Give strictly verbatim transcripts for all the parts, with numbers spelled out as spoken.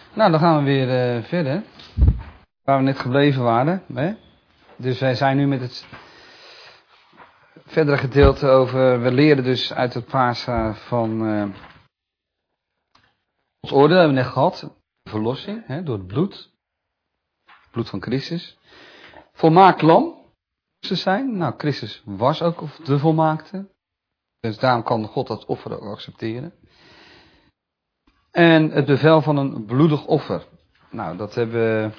Nou, dan gaan we weer uh, verder. Waar we net gebleven waren. Hè? Dus wij zijn nu met het verdere gedeelte over... We leren dus uit het Pascha van... Uh, Gods orde, dat hebben we net gehad. Verlossing, hè, door het bloed. Het bloed van Christus. Volmaakt lam. Moest ze zijn. Nou, Christus was ook de volmaakte. Dus daarom kan God dat offer ook accepteren. En het bevel van een bloedig offer. Nou, dat hebben we...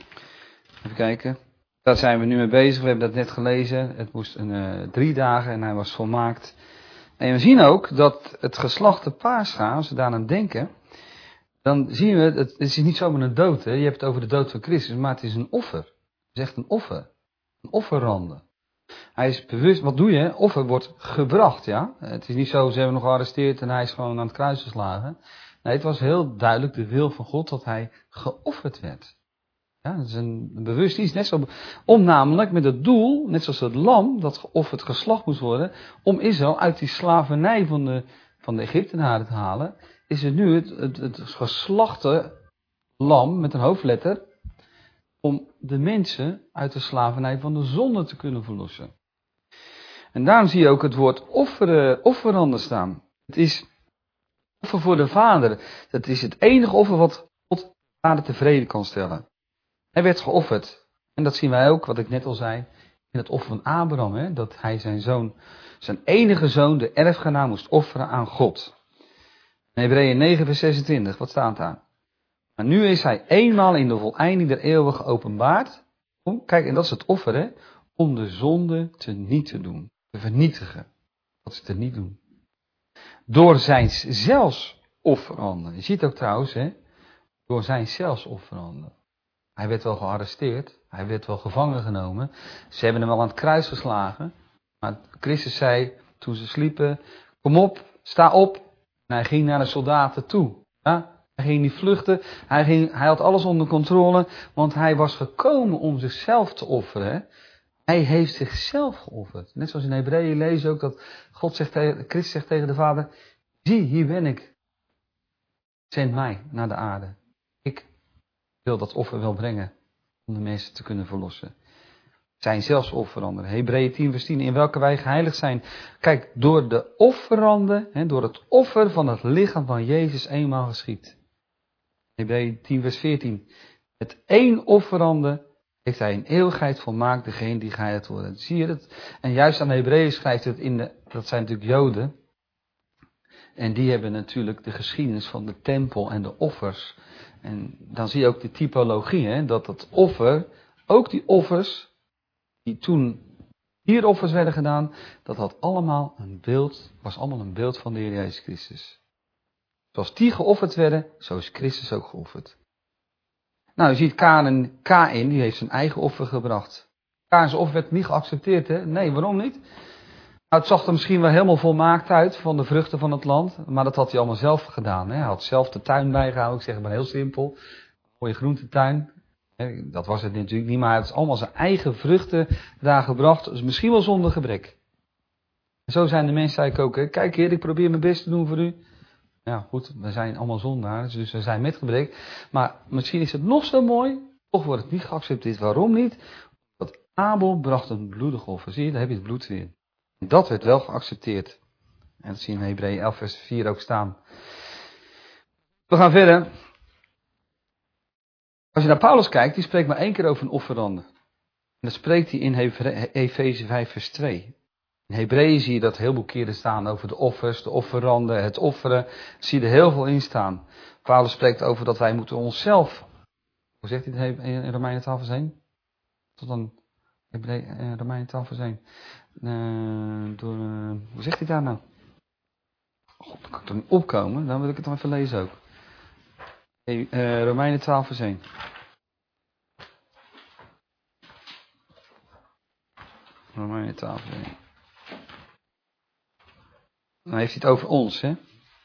Even kijken. Daar zijn we nu mee bezig. We hebben dat net gelezen. Het moest een, uh, drie dagen en hij was volmaakt. En we zien ook dat het geslachte Pascha, als we daar aan denken, dan zien we, het is niet zomaar een dood. Hè? Je hebt het over de dood van Christus, maar het is een offer. Het is echt een offer. Een offerrande. Hij is bewust, wat doe je? Offer wordt gebracht, ja. Het is niet zo, ze hebben hem nog gearresteerd en hij is gewoon aan het kruis geslagen. Nee, het was heel duidelijk de wil van God dat hij geofferd werd. Ja, dat is een, een bewust iets, net zo, om namelijk met het doel, net zoals het lam dat geofferd geslacht moest worden, om Israël uit die slavernij van de, van de Egyptenaren te halen, is het nu het, het, het geslachte lam met een hoofdletter, om de mensen uit de slavernij van de zonde te kunnen verlossen. En daarom zie je ook het woord offeren, offerande staan. Het is offer voor de Vader. Dat is het enige offer wat God de Vader tevreden kan stellen. Hij werd geofferd. En dat zien wij ook, wat ik net al zei, in het offer van Abraham. Hè, dat hij zijn zoon, zijn enige zoon, de erfgenaam, moest offeren aan God. In Hebreeën negen vers zesentwintig, wat staat daar? Maar nu is hij eenmaal in de voleinding der eeuwen geopenbaard. Om, kijk, en dat is het offer, hè, om de zonde te niet te doen. Te vernietigen. Wat ze te niet doen. Door zijn zelfs offeranden. Je ziet ook trouwens, hè, door zijn zelfs offeranden. Hij werd wel gearresteerd, hij werd wel gevangen genomen. Ze hebben hem wel aan het kruis geslagen. Maar Christus zei, toen ze sliepen, kom op, sta op. En hij ging naar de soldaten toe. Ja? Hij ging niet vluchten, hij, ging, hij had alles onder controle, want hij was gekomen om zichzelf te offeren. Hè? Hij heeft zichzelf geofferd. Net zoals in Hebreeën lezen ook dat God zegt tegen, Christus zegt tegen de Vader, zie, hier ben ik. Zend mij naar de aarde. Ik wil dat offer wel brengen om de mensen te kunnen verlossen. Zijn zelfs offeranden. Hebreeën tien vers tien, in welke wij geheiligd zijn. Kijk, door de offeranden, hè, door het offer van het lichaam van Jezus eenmaal geschied. Hebreeën tien vers veertien. Het één offerande heeft hij in eeuwigheid volmaakt degene die geheiligd worden. Zie je dat? En juist aan de Hebreeën schrijft het in de, dat zijn natuurlijk Joden. En die hebben natuurlijk de geschiedenis van de tempel en de offers. En dan zie je ook de typologie, hè, dat het offer, ook die offers, die toen hier offers werden gedaan, dat had allemaal een beeld, was allemaal een beeld van de Heer Jezus Christus. Zoals die geofferd werden, zo is Christus ook geofferd. Nou, je ziet Kain, Kain, die heeft zijn eigen offer gebracht. Kain's offer werd niet geaccepteerd, hè? Nee, waarom niet? Nou, het zag er misschien wel helemaal volmaakt uit van de vruchten van het land, maar dat had hij allemaal zelf gedaan. Hè? Hij had zelf de tuin bijgehouden, ik zeg het maar heel simpel. Een mooie groentetuin. Dat was het natuurlijk niet, maar hij heeft allemaal zijn eigen vruchten daar gebracht. Dus misschien wel zonder gebrek. En zo zijn de mensen, zei ik ook. Hè? Kijk heer, ik probeer mijn best te doen voor u. Ja goed, we zijn allemaal zondaars, dus we zijn met gebrek. Maar misschien is het nog zo mooi, toch wordt het niet geaccepteerd. Waarom niet? Want Abel bracht een bloedig offer. Zie je, daar heb je het bloed weer. En dat werd wel geaccepteerd. En dat zien we in Hebreeën elf vers vier ook staan. We gaan verder. Als je naar Paulus kijkt, die spreekt maar één keer over een offerande. En dat spreekt hij in Efeze vijf vers twee. In Hebreeën zie je dat heel veel keren staan over de offers, de offeranden, het offeren. Zie je er heel veel in staan. Paulus spreekt over dat wij moeten onszelf, hoe zegt hij het in Romeinen twaalf vers één? Tot dan Romeinen twaalf vers één. Uh, door, uh, hoe zegt hij daar nou? God, dan kan ik er niet opkomen, dan wil ik het dan even lezen ook. Uh, Romeinen twaalf vers één. Romeinen twaalf vers één. Dan heeft hij het over ons, hè.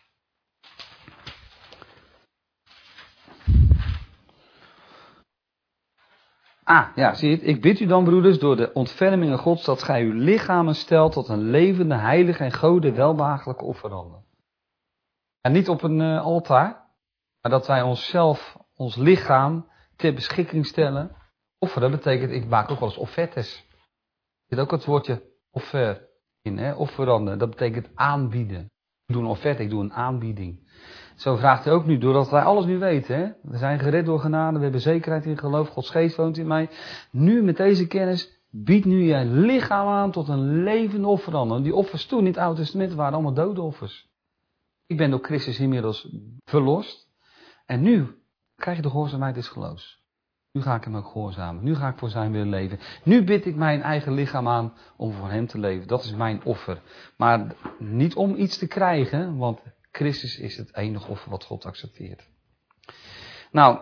Ah, ja, zie je het? Ik bid u dan, broeders, door de ontfermingen Gods, dat gij uw lichamen stelt tot een levende, heilige en Gode welbehagelijke offerande. En niet op een uh, altaar, maar dat wij onszelf ons lichaam ter beschikking stellen. Offeren betekent, ik maak ook wel eens offertes. Er zit ook het woordje offer in, hè? Offeranden. Dat betekent aanbieden. Ik doe een offerte, ik doe een aanbieding. Zo vraagt hij ook nu, doordat wij alles nu weten. Hè? We zijn gered door genade, we hebben zekerheid in geloof, Gods geest woont in mij. Nu met deze kennis, bied nu je lichaam aan tot een levende offerander. Die offers toen in het Oude Testament waren allemaal dode offers. Ik ben door Christus inmiddels verlost. En nu krijg je de gehoorzaamheid des geloofs. Nu ga ik hem ook gehoorzamen. Nu ga ik voor zijn wil leven. Nu bid ik mijn eigen lichaam aan om voor hem te leven. Dat is mijn offer. Maar niet om iets te krijgen, want Christus is het enige offer wat God accepteert. Nou,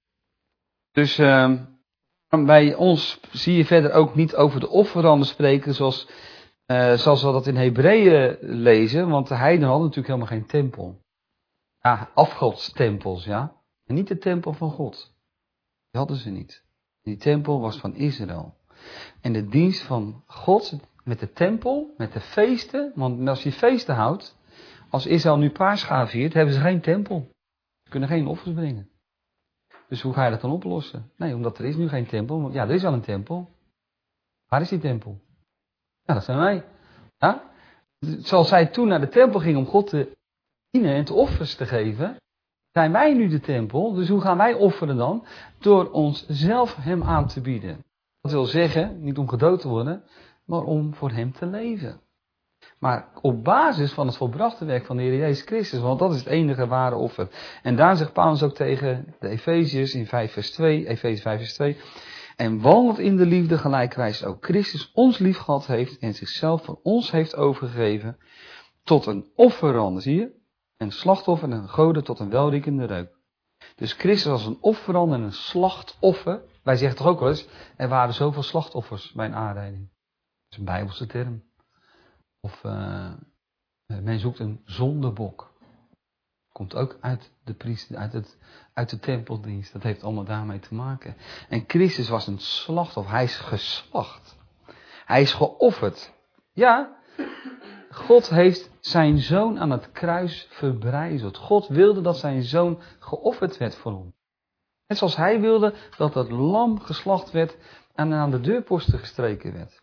dus uh, bij ons zie je verder ook niet over de offeranden spreken zoals, uh, zoals we dat in Hebreeën lezen. Want de heidenen hadden natuurlijk helemaal geen tempel. Ja, afgodstempels, ja. En niet de tempel van God. Die hadden ze niet. Die tempel was van Israël. En de dienst van God met de tempel, met de feesten. Want als je feesten houdt, als Israël nu Paascha viert, hebben ze geen tempel. Ze kunnen geen offers brengen. Dus hoe ga je dat dan oplossen? Nee, omdat er is nu geen tempel. Ja, er is wel een tempel. Waar is die tempel? Ja, dat zijn wij. Ja? Zoals zij toen naar de tempel ging om God te dienen en te offers te geven, zijn wij nu de tempel. Dus hoe gaan wij offeren dan? Door ons zelf hem aan te bieden. Dat wil zeggen, niet om gedood te worden, maar om voor hem te leven. Maar op basis van het volbrachte werk van de Heer Jezus Christus, want dat is het enige ware offer. En daar zegt Paulus ook tegen de Efeziërs in vijf vers twee, Efeze vijf vers twee. En wandelt in de liefde gelijk Christus ook Christus ons lief gehad heeft en zichzelf voor ons heeft overgegeven tot een offerande, zie je? Een slachtoffer en een gode tot een welriekende reuk. Dus Christus als een offerande en een slachtoffer. Wij zeggen toch ook wel eens, er waren zoveel slachtoffers bij een aanrijding. Dat is een Bijbelse term. Of uh, men zoekt een zondebok. Komt ook uit de priester, uit, het, uit de tempeldienst. Dat heeft allemaal daarmee te maken. En Christus was een slachtoffer. Hij is geslacht. Hij is geofferd. Ja, God heeft zijn zoon aan het kruis verbrijzeld. God wilde dat zijn zoon geofferd werd voor ons. Net zoals hij wilde dat het lam geslacht werd en aan de deurposten gestreken werd.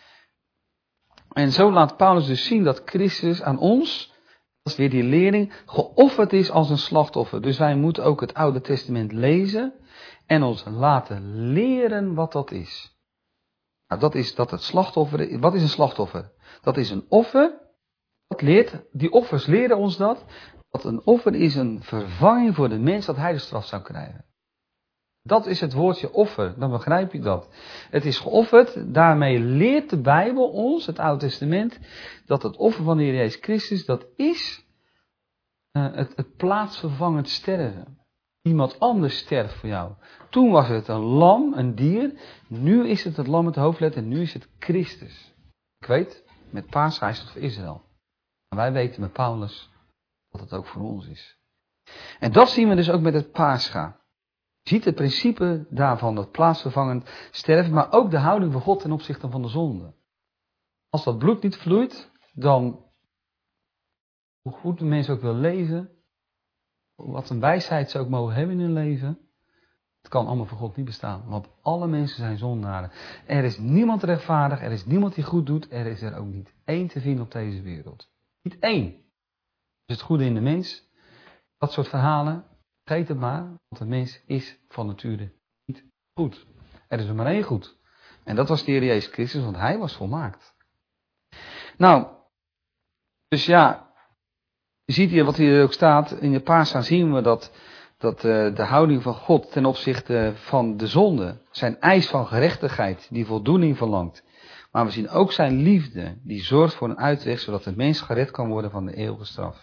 En zo laat Paulus dus zien dat Christus aan ons, dat is weer die lering, geofferd is als een slachtoffer. Dus wij moeten ook het Oude Testament lezen en ons laten leren wat dat is. Nou, dat is dat het slachtoffer, wat is een slachtoffer? Dat is een offer, dat leert, die offers leren ons dat, dat een offer is een vervanging voor de mens dat hij de straf zou krijgen. Dat is het woordje offer, dan begrijp je dat. Het is geofferd, daarmee leert de Bijbel ons, het Oude Testament, dat het offer van de Heer Jezus Christus, dat is uh, het, het plaatsvervangend sterven. Iemand anders sterft voor jou. Toen was het een lam, een dier, nu is het het lam met de hoofdletter en nu is het Christus. Ik weet, met Paascha is het voor Israël. Maar wij weten met Paulus dat het ook voor ons is. En dat zien we dus ook met het Paascha. Je ziet het principe daarvan, dat plaatsvervangend sterven, maar ook de houding van God ten opzichte van de zonde. Als dat bloed niet vloeit, dan, hoe goed een mens ook wil leven, wat een wijsheid ze ook mogen hebben in hun leven, het kan allemaal voor God niet bestaan. Want alle mensen zijn zondaren. Er is niemand rechtvaardig, er is niemand die goed doet, er is er ook niet één te vinden op deze wereld. Niet één. Dus het goede in de mens, dat soort verhalen, vergeet het maar, want de mens is van nature niet goed. Er is er maar één goed. En dat was de Heer Jezus Christus, want hij was volmaakt. Nou, dus ja, je ziet hier wat hier ook staat, in de Paascha zien we dat, dat uh, de houding van God ten opzichte van de zonde, zijn eis van gerechtigheid, die voldoening verlangt. Maar we zien ook zijn liefde, die zorgt voor een uitweg, zodat de mens gered kan worden van de eeuwige straf.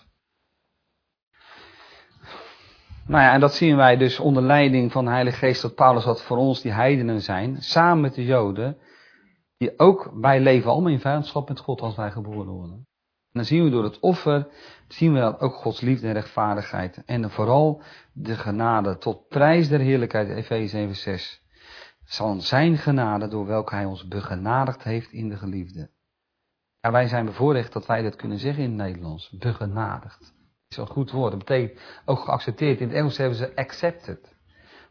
Nou ja, en dat zien wij dus onder leiding van de Heilige Geest, dat Paulus wat voor ons die heidenen zijn, samen met de Joden, die ook, wij leven allemaal in vijandschap met God als wij geboren worden. En dan zien we door het offer, zien we dat ook Gods liefde en rechtvaardigheid. En vooral de genade tot prijs der heerlijkheid, Efeze zeven zes. Zal zijn genade door welke hij ons begenadigd heeft in de geliefde. Ja, wij zijn bevoorrecht dat wij dat kunnen zeggen in het Nederlands. Begenadigd. Dat is een goed woord. Dat betekent ook geaccepteerd. In het Engels hebben ze accepted.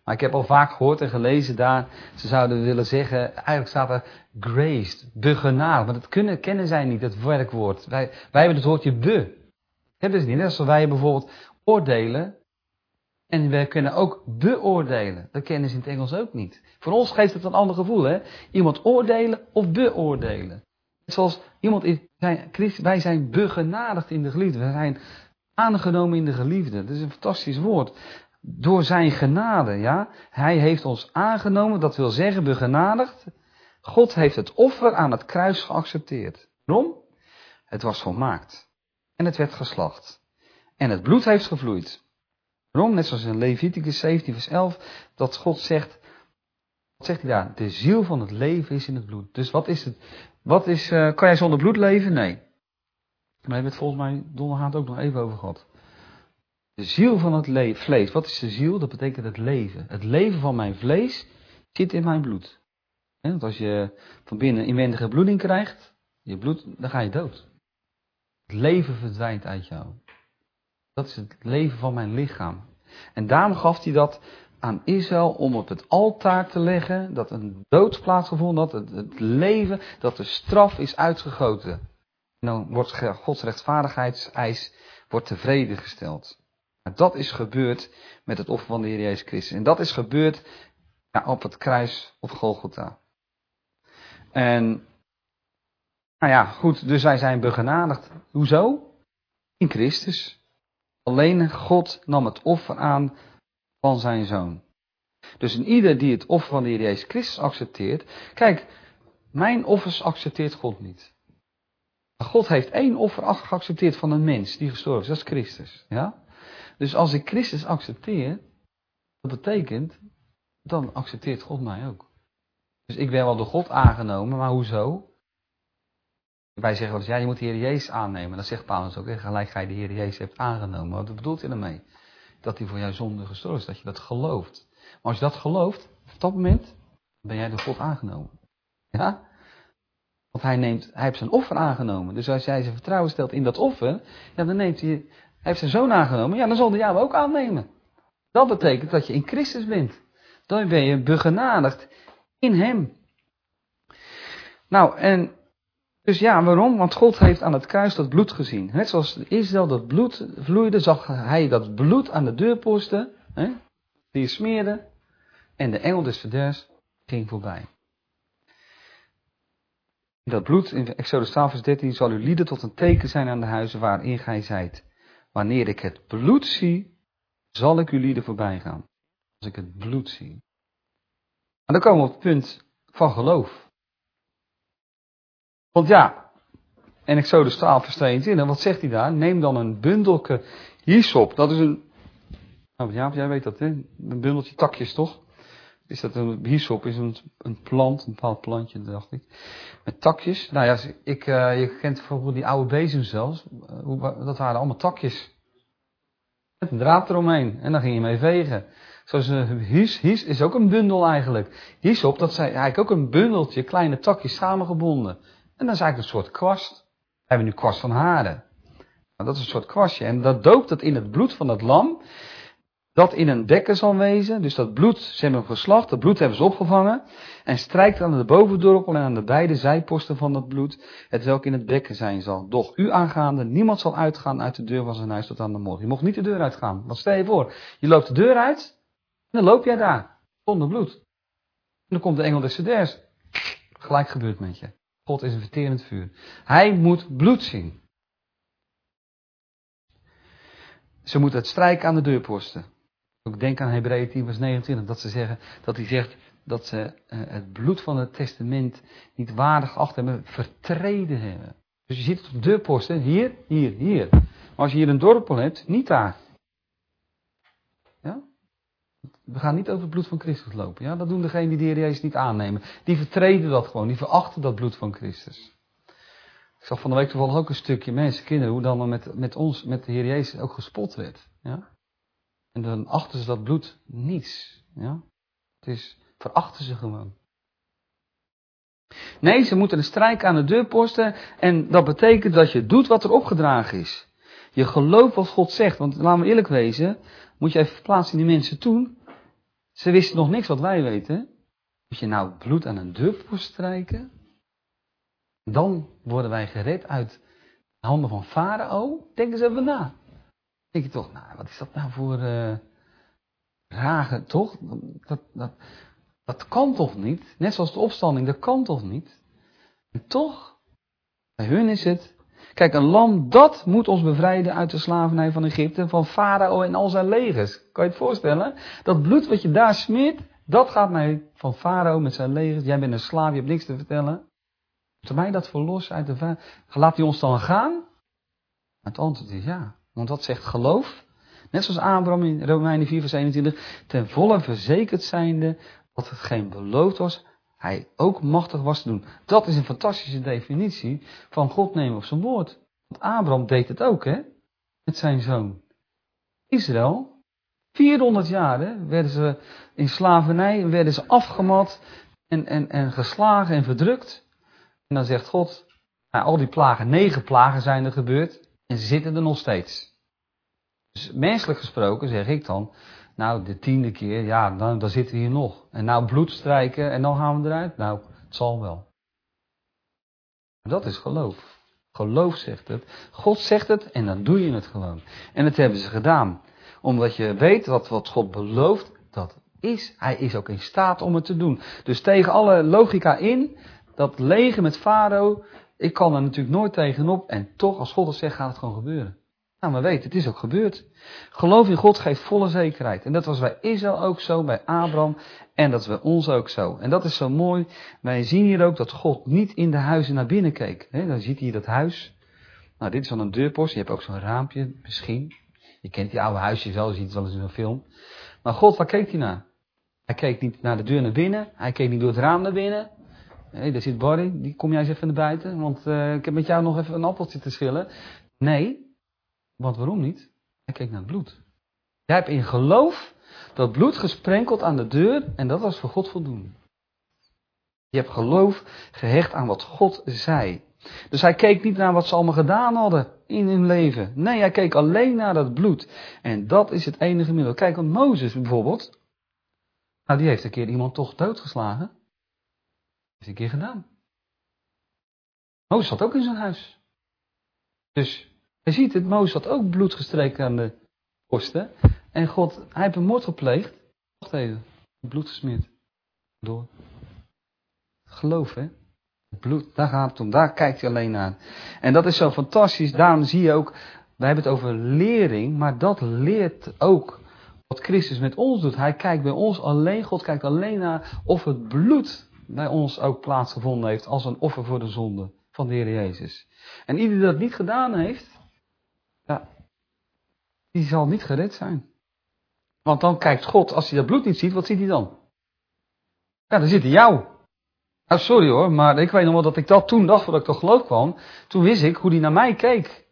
Maar ik heb al vaak gehoord en gelezen daar, ze zouden willen zeggen, eigenlijk staat er graced, begenadigd. Maar dat kunnen, kennen zij niet, het werkwoord. Wij, wij hebben het woordje be. Dat is niet. Net als wij bijvoorbeeld oordelen. En wij kunnen ook beoordelen. Dat kennen ze in het Engels ook niet. Voor ons geeft het een ander gevoel, hè. Iemand oordelen of beoordelen. Zoals iemand is, wij zijn begenadigd in de geliefde. Wij zijn aangenomen in de geliefde. Dat is een fantastisch woord. Door zijn genade, ja. Hij heeft ons aangenomen, dat wil zeggen begenadigd. God heeft het offer aan het kruis geaccepteerd. Waarom? Het was volmaakt. En het werd geslacht. En het bloed heeft gevloeid. Waarom? Net zoals in Leviticus zeventien vers elf, dat God zegt, wat zegt hij daar? De ziel van het leven is in het bloed. Dus wat is het? Wat is, uh, kan jij zonder bloed leven? Nee. Maar daar hebben we het volgens mij donderdag ook nog even over gehad. De ziel van het le- vlees. Wat is de ziel? Dat betekent het leven. Het leven van mijn vlees zit in mijn bloed. He, want als je van binnen inwendige bloeding krijgt, je bloed, dan ga je dood. Het leven verdwijnt uit jou. Dat is het leven van mijn lichaam. En daarom gaf hij dat aan Israël om op het altaar te leggen, dat een dood plaatsgevonden had, het, het leven, dat de straf is uitgegoten. En dan wordt Gods rechtvaardigheidseis wordt tevreden gesteld. Maar dat is gebeurd met het offer van de Heer Jezus Christus. En dat is gebeurd ja, op het kruis op Golgotha. En, nou ja, goed, dus wij zijn begenadigd. Hoezo? In Christus. Alleen God nam het offer aan van zijn Zoon. Dus een ieder die het offer van de Heer Jezus Christus accepteert. Kijk, mijn offers accepteert God niet. God heeft één offer geaccepteerd van een mens die gestorven is. Dat is Christus. Ja? Dus als ik Christus accepteer, dat betekent, dan accepteert God mij ook. Dus ik ben wel door God aangenomen, maar hoezo? Wij zeggen wel eens, ja, je moet de Heer Jezus aannemen. Dan zegt Paulus ook, gelijk ga je de Heer Jezus hebt aangenomen. Wat bedoelt hij daarmee? Dat hij voor jouw zonde gestorven is, dat je dat gelooft. Maar als je dat gelooft, op dat moment ben jij door God aangenomen. Ja? Want hij, neemt, hij heeft zijn offer aangenomen. Dus als jij zijn vertrouwen stelt in dat offer, ja, dan neemt hij, hij heeft zijn zoon aangenomen, ja, dan zal hij jou ook aannemen. Dat betekent dat je in Christus bent. Dan ben je begenadigd in hem. Nou, en dus ja, waarom? Want God heeft aan het kruis dat bloed gezien. Net zoals Israël dat bloed vloeide, zag hij dat bloed aan de deurposten, hè, die smeerde, en de engel des verderfs ging voorbij. Dat bloed, in Exodus twaalf vers dertien, zal uw lieden tot een teken zijn aan de huizen waarin gij zijt. Wanneer ik het bloed zie, zal ik uw lieden voorbij gaan. Als ik het bloed zie. Maar dan komen we op het punt van geloof. Want ja, in Exodus twaalf vers tweeëntwintig, wat zegt hij daar? Neem dan een bundelke hyssop. Dat is een, nou ja, jij weet dat hè, een bundeltje takjes toch? Is dat een hyssop, is een, een plant, een bepaald plantje, dacht ik. Met takjes. Nou ja, ik, uh, je kent bijvoorbeeld die oude bezems zelfs. Uh, dat waren allemaal takjes. Met een draad eromheen. En dan ging je mee vegen. Zoals uh, hys, hys is ook een bundel eigenlijk. Hyssop, dat zijn eigenlijk ook een bundeltje, kleine takjes samengebonden. En dat is eigenlijk een soort kwast. We hebben nu kwast van haren. Nou, dat is een soort kwastje. En dat doopt het in het bloed van het lam. Dat in een bekken zal wezen. Dus dat bloed, ze hebben hem geslacht. Dat bloed hebben ze opgevangen. En strijkt aan de bovendorpel en aan de beide zijposten van dat bloed. Het welk in het bekken zijn zal. Doch u aangaande, niemand zal uitgaan uit de deur van zijn huis tot aan de morgen. Je mocht niet de deur uitgaan. Want stel je voor, je loopt de deur uit. En dan loop jij daar. Zonder bloed. En dan komt de engel des verderfs. Gelijk gebeurt met je. God is een verterend vuur. Hij moet bloed zien. Ze moeten het strijken aan de deurposten. Ik denk aan Hebreeën tien vers negenentwintig. Dat ze zeggen, dat hij zegt dat ze uh, het bloed van het testament niet waardig geacht hebben, vertreden hebben. Dus je ziet het op de deurposten. Hier, hier, hier. Maar als je hier een dorpel hebt, niet daar. Ja? We gaan niet over het bloed van Christus lopen. Ja? Dat doen degenen die de Heer Jezus niet aannemen. Die vertreden dat gewoon. Die verachten dat bloed van Christus. Ik zag van de week toevallig ook een stukje mensen, kinderen, hoe dan met, met ons, met de Heer Jezus ook gespot werd. Ja? En dan achten ze dat bloed niets. Ja? Het is, verachten ze gewoon. Nee, ze moeten een strijk aan de deurposten. En dat betekent dat je doet wat er opgedragen is. Je gelooft wat God zegt. Want laten we eerlijk wezen, moet je even verplaatsen in die mensen toen. Ze wisten nog niks wat wij weten. Moet je nou bloed aan een deurpost strijken? Dan worden wij gered uit de handen van Farao? Denk eens even na. Denk je toch, nou, wat is dat nou voor uh, rage, toch? Dat, dat, dat kan toch niet? Net zoals de opstanding, dat kan toch niet? En toch, bij hun is het... Kijk, een lam, dat moet ons bevrijden uit de slavernij van Egypte, van Farao en al zijn legers. Kan je het voorstellen? Dat bloed wat je daar smeert, dat gaat mij van Farao met zijn legers. Jij bent een slaaf, je hebt niks te vertellen. Moet mij dat verlossen uit de vijand? Laat hij ons dan gaan? Het antwoord is ja. Want wat zegt geloof? Net zoals Abraham in Romeinen vier vers eenentwintig. Ten volle verzekerd zijnde dat hetgeen beloofd was, hij ook machtig was te doen. Dat is een fantastische definitie van God nemen op zijn woord. Want Abraham deed het ook, hè? Met zijn zoon. Israël, vierhonderd jaar hè, werden ze in slavernij, werden ze afgemat en, en, en geslagen en verdrukt. En dan zegt God, nou, al die plagen, negen plagen zijn er gebeurd en ze zitten er nog steeds. Dus menselijk gesproken zeg ik dan, nou de tiende keer, ja dan, dan zitten we hier nog. En nou bloed strijken en dan gaan we eruit. Nou, het zal wel. Dat is geloof. Geloof zegt het. God zegt het en dan doe je het gewoon. En dat hebben ze gedaan. Omdat je weet wat, wat God belooft, dat is. Hij is ook in staat om het te doen. Dus tegen alle logica in, dat leger met Farao, ik kan er natuurlijk nooit tegenop. En toch, als God het zegt, gaat het gewoon gebeuren. Nou, maar weet, het is ook gebeurd. Geloof in God geeft volle zekerheid. En dat was bij Israël ook zo, bij Abraham. En dat is bij ons ook zo. En dat is zo mooi. Wij zien hier ook dat God niet in de huizen naar binnen keek. He, dan ziet hij dat huis. Nou, dit is dan een deurpost. Je hebt ook zo'n raampje, misschien. Je kent die oude huisjes wel, je ziet het wel eens in een film. Maar God, waar keek hij naar? Hij keek niet naar de deur naar binnen. Hij keek niet door het raam naar binnen. Hé, daar zit Barry. Die kom jij eens even naar buiten. Want uh, ik heb met jou nog even een appeltje te schillen. Nee. Want waarom niet? Hij keek naar het bloed. Jij hebt in geloof dat bloed gesprenkeld aan de deur en dat was voor God voldoende. Je hebt geloof gehecht aan wat God zei. Dus hij keek niet naar wat ze allemaal gedaan hadden in hun leven. Nee, hij keek alleen naar dat bloed. En dat is het enige middel. Kijk, want Mozes bijvoorbeeld, nou die heeft een keer iemand toch doodgeslagen. Dat heeft een keer gedaan. Mozes zat ook in zijn huis. Dus je ziet het, Mozes had ook bloed gestreken aan de borsten. En God, hij heeft een moord gepleegd. Wacht even, bloed gesmeerd. Door. Geloof, hè. Het bloed, daar gaat het om. Daar kijkt hij alleen naar. En dat is zo fantastisch. Daarom zie je ook, wij hebben het over lering. Maar dat leert ook wat Christus met ons doet. Hij kijkt bij ons alleen, God kijkt alleen naar of het bloed bij ons ook plaatsgevonden heeft. Als een offer voor de zonde van de Heer Jezus. En ieder die dat niet gedaan heeft, ja, die zal niet gered zijn. Want dan kijkt God, als hij dat bloed niet ziet, wat ziet hij dan? Ja, dan zit hij jou. Nou, sorry hoor, maar ik weet nog wel dat ik dat toen dacht, voordat ik tot geloof kwam. Toen wist ik hoe hij naar mij keek.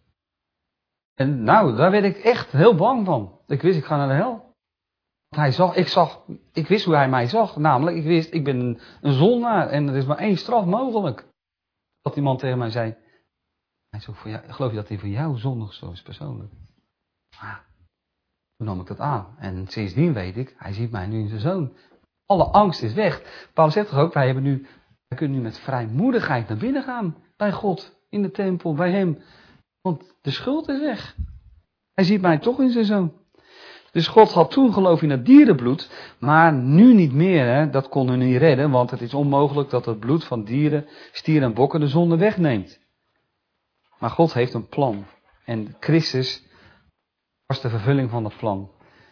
En nou, daar werd ik echt heel bang van. Ik wist, ik ga naar de hel. Want hij zag, ik zag, ik wist hoe hij mij zag. Namelijk, ik wist, ik ben een, een zondaar en er is maar één straf mogelijk. Dat die man tegen mij zei, hij zo voor jou, geloof je dat hij voor jou zondig zo is persoonlijk? Ah, toen nam ik dat aan. En sindsdien weet ik, hij ziet mij nu in zijn zoon. Alle angst is weg. Paulus zegt toch ook, wij, hebben nu, wij kunnen nu met vrijmoedigheid naar binnen gaan. Bij God, in de tempel, bij hem. Want de schuld is weg. Hij ziet mij toch in zijn zoon. Dus God had toen geloof in het dierenbloed, maar nu niet meer. Hè? Dat kon hun niet redden, want het is onmogelijk dat het bloed van dieren, stieren en bokken de zonde wegneemt. Maar God heeft een plan. En Christus was de vervulling van dat plan.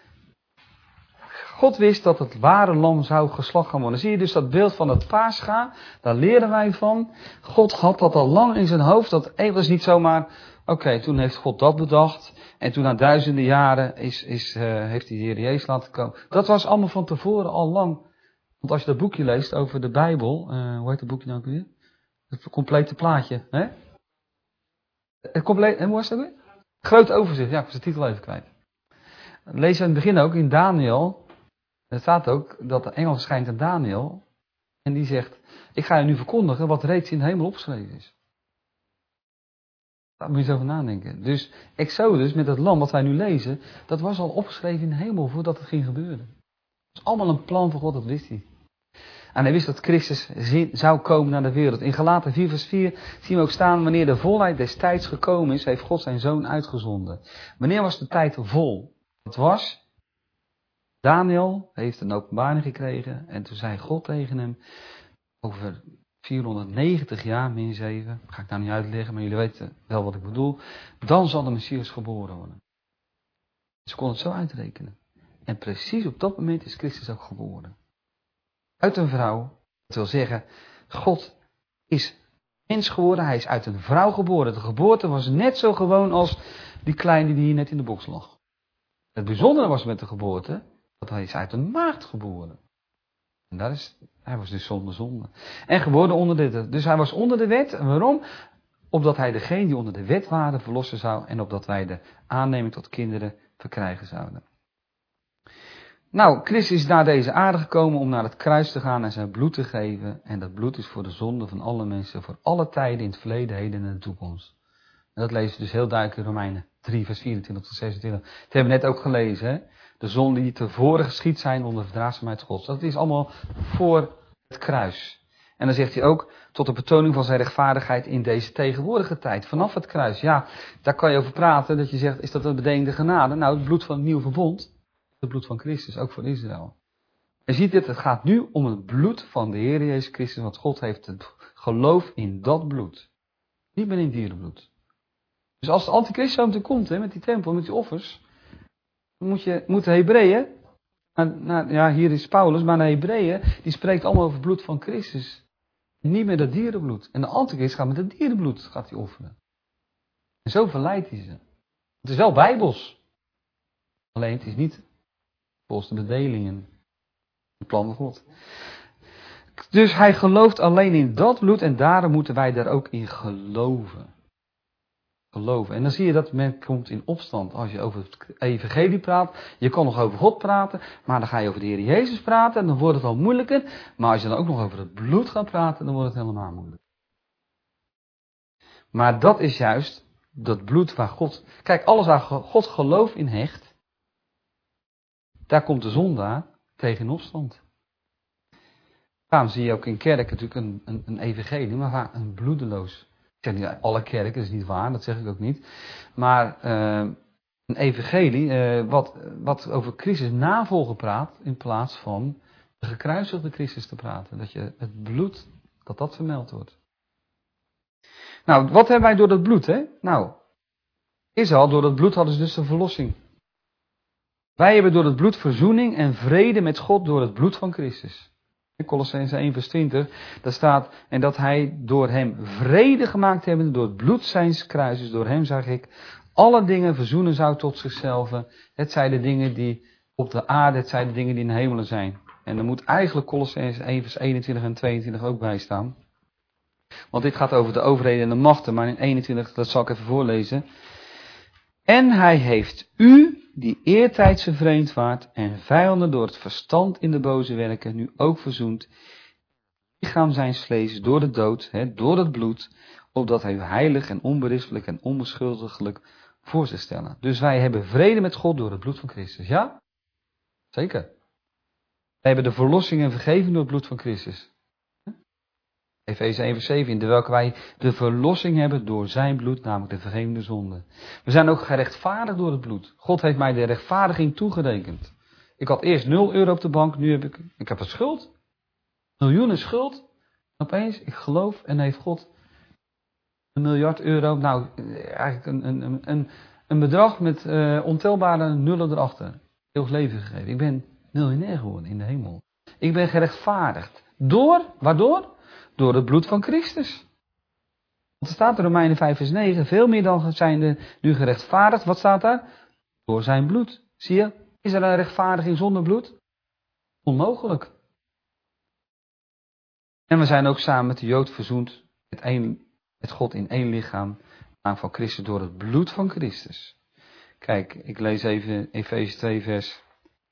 God wist dat het ware lam zou geslacht gaan worden. Zie je dus dat beeld van het Pascha, daar leren wij van. God had dat al lang in zijn hoofd. Dat was niet zomaar, oké, okay, toen heeft God dat bedacht. En toen na duizenden jaren is, is, uh, heeft hij de Heer Jezus laten komen. Dat was allemaal van tevoren al lang. Want als je dat boekje leest over de Bijbel, uh, hoe heet het boekje nou ook weer? Het complete plaatje, hè? Het compleet, en hoe was dat weer? Groot overzicht, ja, ik was de titel even kwijt. Lees je in het begin ook in Daniel. Er staat ook dat de engel verschijnt aan Daniel. En die zegt, ik ga je nu verkondigen wat reeds in de hemel opgeschreven is. Daar moet je eens over nadenken. Dus Exodus met het lam wat wij nu lezen, dat was al opgeschreven in de hemel voordat het ging gebeuren. is allemaal een plan van God, dat wist hij. En hij wist dat Christus zou komen naar de wereld. In Galaten vier vers vier zien we ook staan, wanneer de volheid des tijds gekomen is, heeft God zijn zoon uitgezonden. Wanneer was de tijd vol? Het was, Daniel heeft een openbaring gekregen en toen zei God tegen hem, over vierhonderdnegentig jaar, min zeven, ga ik nou niet uitleggen, maar jullie weten wel wat ik bedoel, dan zal de Messias geboren worden. Ze konden het zo uitrekenen. En precies op dat moment is Christus ook geboren. Uit een vrouw, dat wil zeggen, God is mens geworden, hij is uit een vrouw geboren. De geboorte was net zo gewoon als die kleine die hier net in de box lag. Het bijzondere was met de geboorte, dat hij is uit een maagd geboren. En daar is, hij was dus zonder zonde. En geboren onder de wet. Dus hij was onder de wet. En waarom? Opdat hij degene die onder de wet waren verlossen zou. En opdat wij de aanneming tot kinderen verkrijgen zouden. Nou, Christus is naar deze aarde gekomen om naar het kruis te gaan en zijn bloed te geven. En dat bloed is voor de zonde van alle mensen, voor alle tijden in het verleden, heden en de toekomst. En dat lezen we dus heel duidelijk in Romeinen drie, vers vierentwintig tot zesentwintig. Dat hebben we net ook gelezen, hè. De zonden die tevoren geschied zijn onder de verdraagzaamheid Gods. Dat is allemaal voor het kruis. En dan zegt hij ook, tot de betoning van zijn rechtvaardigheid in deze tegenwoordige tijd. Vanaf het kruis, ja, daar kan je over praten, dat je zegt, is dat een bedenkende genade? Nou, het bloed van het nieuw verbond. Het bloed van Christus, ook voor Israël. Je ziet dit, het gaat nu om het bloed van de Heer Jezus Christus, want God heeft het geloof in dat bloed. Niet meer in dierenbloed. Dus als de antichrist er komt, hè, met die tempel, met die offers, dan moet je, moet de Hebreeën, nou, ja, hier is Paulus, maar de Hebreeën, die spreekt allemaal over het bloed van Christus. Niet meer dat dierenbloed. En de antichrist gaat met het dierenbloed, gaat hij offeren. En zo verleidt hij ze. Het is wel bijbels. Alleen het is niet volgens de bedelingen, het plan van God. Dus hij gelooft alleen in dat bloed en daarom moeten wij daar ook in geloven. Geloven. En dan zie je dat men komt in opstand als je over het evangelie praat. Je kan nog over God praten, maar dan ga je over de Heer Jezus praten en dan wordt het al moeilijker. Maar als je dan ook nog over het bloed gaat praten, dan wordt het helemaal moeilijk. Maar dat is juist dat bloed waar God... Kijk, alles waar God geloof in hecht, daar komt de zondaar tegen in opstand. Daarom zie je ook in kerken natuurlijk een, een, een evangelie, maar vaak een bloedeloos. Ik zeg niet alle kerken, dat is niet waar, dat zeg ik ook niet. Maar uh, een evangelie uh, wat, wat over Christus navolgen praat, in plaats van de gekruisigde Christus te praten. Dat je het bloed, dat dat vermeld wordt. Nou, wat hebben wij door dat bloed, hè? Nou, Israël, door dat bloed hadden ze dus de verlossing. Wij hebben door het bloed verzoening en vrede met God door het bloed van Christus. In Kolossenzen één vers twintig, daar staat, en dat hij door hem vrede gemaakt hebben, door het bloed zijns kruises, door hem zag ik, alle dingen verzoenen zou tot zichzelf. Het zijn de dingen die op de aarde, het zijn de dingen die in de hemelen zijn. En er moet eigenlijk Kolossenzen één vers eenentwintig en tweeëntwintig ook bij staan. Want dit gaat over de overheden en de machten, maar in eenentwintig, dat zal ik even voorlezen. En hij heeft u, die eertijdse vreemd waart en vijanden door het verstand in de boze werken, nu ook verzoend, lichaam zijn vlees door de dood, hè, door het bloed, opdat hij u heilig en onberispelijk en onbeschuldigelijk voor zich stellen. Dus wij hebben vrede met God door het bloed van Christus, ja? Zeker. Wij hebben de verlossing en vergeving door het bloed van Christus. Efeze één vers zeven, in de welke wij de verlossing hebben door zijn bloed, namelijk de vergeving zonde. We zijn ook gerechtvaardigd door het bloed. God heeft mij de rechtvaardiging toegerekend. Ik had eerst nul euro op de bank, nu heb ik, ik heb een schuld. Miljoenen schuld. Opeens, ik geloof en heeft God een miljard euro, nou eigenlijk een, een, een, een bedrag met uh, ontelbare nullen erachter. Heel leven gegeven. Ik ben miljonair geworden in de hemel. Ik ben gerechtvaardigd. Door, waardoor? Door het bloed van Christus. Want er staat in Romeinen vijf vers negen, veel meer dan zijn de nu gerechtvaardigd. Wat staat daar? Door zijn bloed. Zie je, is er een rechtvaardiging zonder bloed? Onmogelijk. En we zijn ook samen met de Jood verzoend met, één, met God in één lichaam, aan van Christus door het bloed van Christus. Kijk, ik lees even Efeze twee vers...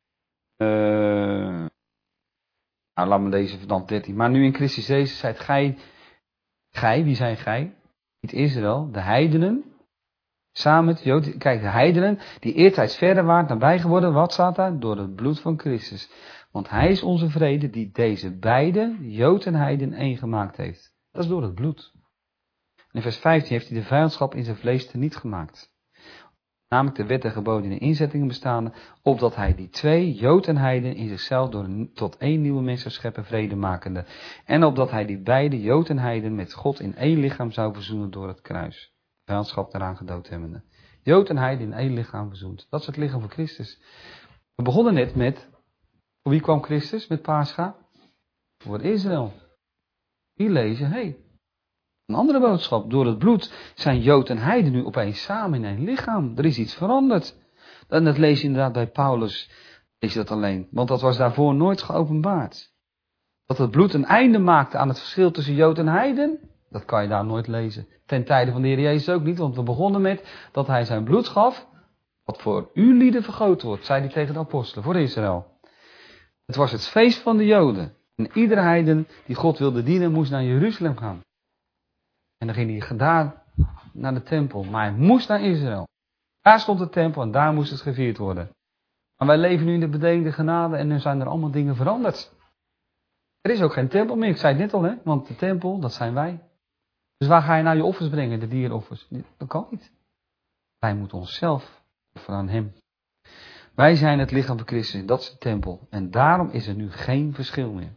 Uh, Nou, laat me deze vanaf dertien. Maar nu in Christus Jezus zijt gij, gij, wie zijn gij? Niet Israël, de heidenen, Samen met de Joden. Kijk, de heidenen, die eertijds verder waren, nabij geworden. Wat staat daar? Door het bloed van Christus. Want hij is onze vrede die deze beide, Jood en heiden, één gemaakt heeft. Dat is door het bloed. In vers vijftien heeft hij de vijandschap in zijn vlees teniet gemaakt. Namelijk de wet en geboden en inzettingen bestaande, opdat hij die twee, Jood en heiden, in zichzelf door een, tot één nieuwe mens zou scheppen, vrede makende. En opdat hij die beide, Jood en heiden, met God in één lichaam zou verzoenen door het kruis. De vijandschap daaraan gedood hebbende. Jood en heiden in één lichaam verzoend. Dat is het lichaam van Christus. We begonnen net met, voor wie kwam Christus met Pascha? Voor Israël. Die lezen, hé, hey, een andere boodschap. Door het bloed zijn Jood en heiden nu opeens samen in één lichaam. Er is iets veranderd. En dat lees je inderdaad bij Paulus. Lees je dat alleen. Want dat was daarvoor nooit geopenbaard. Dat het bloed een einde maakte aan het verschil tussen Jood en heiden. Dat kan je daar nooit lezen. Ten tijde van de Heer Jezus ook niet. Want we begonnen met dat hij zijn bloed gaf. Wat voor u lieden vergoten wordt. Zei hij tegen de apostelen. Voor Israël. Het was het feest van de Joden. En iedere heiden die God wilde dienen moest naar Jeruzalem gaan. En dan ging hij daar naar de tempel. Maar hij moest naar Israël. Daar stond de tempel en daar moest het gevierd worden. Maar wij leven nu in de bedenkende genade en nu zijn er allemaal dingen veranderd. Er is ook geen tempel meer. Ik zei het net al, hè? Want de tempel, dat zijn wij. Dus waar ga je nou je offers brengen, de dieroffers? Dat kan niet. Wij moeten onszelf offeren aan hem. Wij zijn het lichaam van Christus, dat is de tempel. En daarom is er nu geen verschil meer.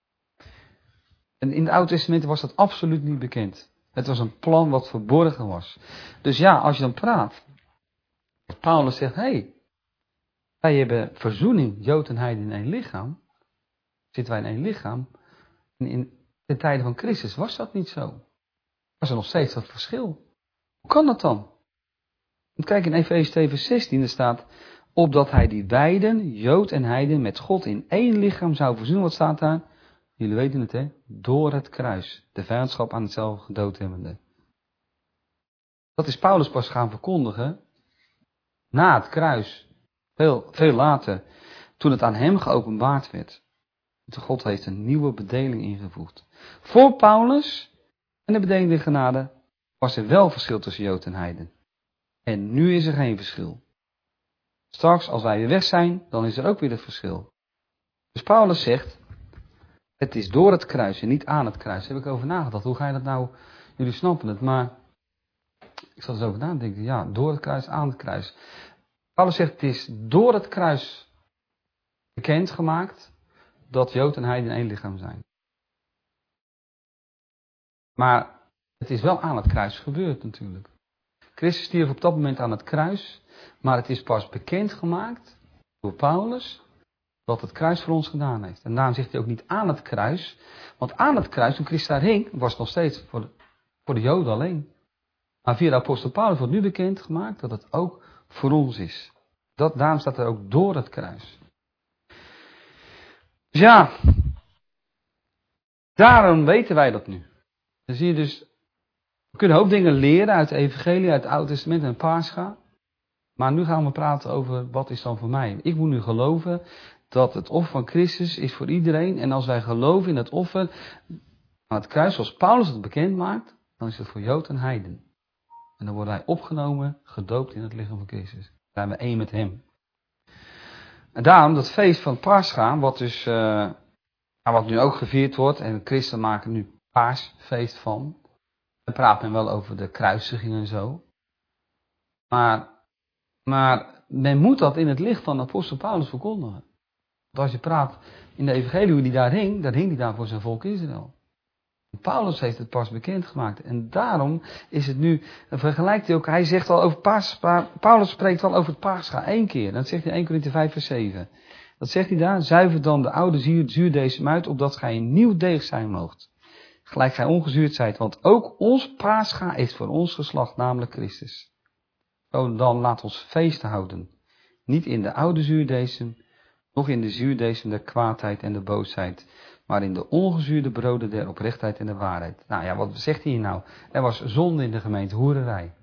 En in het Oude Testament was dat absoluut niet bekend. Het was een plan wat verborgen was. Dus ja, als je dan praat. Paulus zegt, hé, hey, wij hebben verzoening, Jood en heiden in één lichaam. Zitten wij in één lichaam. En in de tijden van Christus was dat niet zo. Was er nog steeds dat verschil. Hoe kan dat dan? Want kijk in Efeze twee vers zestien, er staat, opdat hij die beiden, Jood en heiden, met God in één lichaam zou verzoenen. Wat staat daar? Jullie weten het, hè? Door het kruis. De vijandschap aan hetzelfde gedood hebbende. Dat is Paulus pas gaan verkondigen. Na het kruis. Veel, veel later. Toen het aan hem geopenbaard werd. God heeft een nieuwe bedeling ingevoegd. Voor Paulus en de bedeling genade was er wel verschil tussen Jood en heiden. En nu is er geen verschil. Straks, als wij weer weg zijn, dan is er ook weer het verschil. Dus Paulus zegt, het is door het kruis en niet aan het kruis. Daar heb ik over nagedacht. Hoe ga je dat nou? Jullie snappen het, maar ik zat er zo over na te denken. Ja, door het kruis, aan het kruis. Paulus zegt, het is door het kruis bekendgemaakt dat Jood en heiden in één lichaam zijn. Maar het is wel aan het kruis gebeurd natuurlijk. Christus stierf op dat moment aan het kruis, maar het is pas bekendgemaakt door Paulus wat het kruis voor ons gedaan heeft. En daarom zegt hij ook niet aan het kruis, want aan het kruis, toen Christus daar hing, was het nog steeds voor de, voor de Joden alleen. Maar via de apostel Paulus wordt nu bekendgemaakt dat het ook voor ons is. Dat, daarom staat er ook door het kruis. Dus ja, daarom weten wij dat nu. Dan zie je dus, we kunnen een hoop dingen leren uit de evangelie, uit het Oude Testament en Pascha. Maar nu gaan we praten over wat is dan voor mij. Ik moet nu geloven dat het offer van Christus is voor iedereen. En als wij geloven in het offer aan het kruis, zoals Paulus het bekend maakt, dan is het voor Jood en heiden. En dan worden wij opgenomen, gedoopt in het lichaam van Christus. Dan zijn we één met hem. En daarom dat feest van Pascha, wat dus, uh, wat nu ook gevierd wordt, en christenen maken nu paasfeest van. We praten wel over de kruisiging en zo. Maar, maar men moet dat in het licht van de apostel Paulus verkondigen. Want als je praat in de evangelie hoe die daar hing, dan hing die daar voor zijn volk Israël. En Paulus heeft het pas bekendgemaakt. En daarom is het nu, vergelijkt hij ook, hij zegt al over Pascha, Paulus spreekt al over het Pascha één keer. Dat zegt hij in Eerste Korinthe vijf vers zeven. Dat zegt hij daar, zuiver dan de oude zuur, zuurdesem uit, opdat gij een nieuw deeg zijn moogt. Gelijk gij ongezuurd zijt, want ook ons Pascha is voor ons geslacht, namelijk Christus. Zo dan laat ons feest houden. Niet in de oude zuurdesem, nog in de zuurdesem der kwaadheid en de boosheid, maar in de ongezuurde broden der oprechtheid en de waarheid. Nou ja, wat zegt hij hier nou? Er was zonde in de gemeente, hoererij.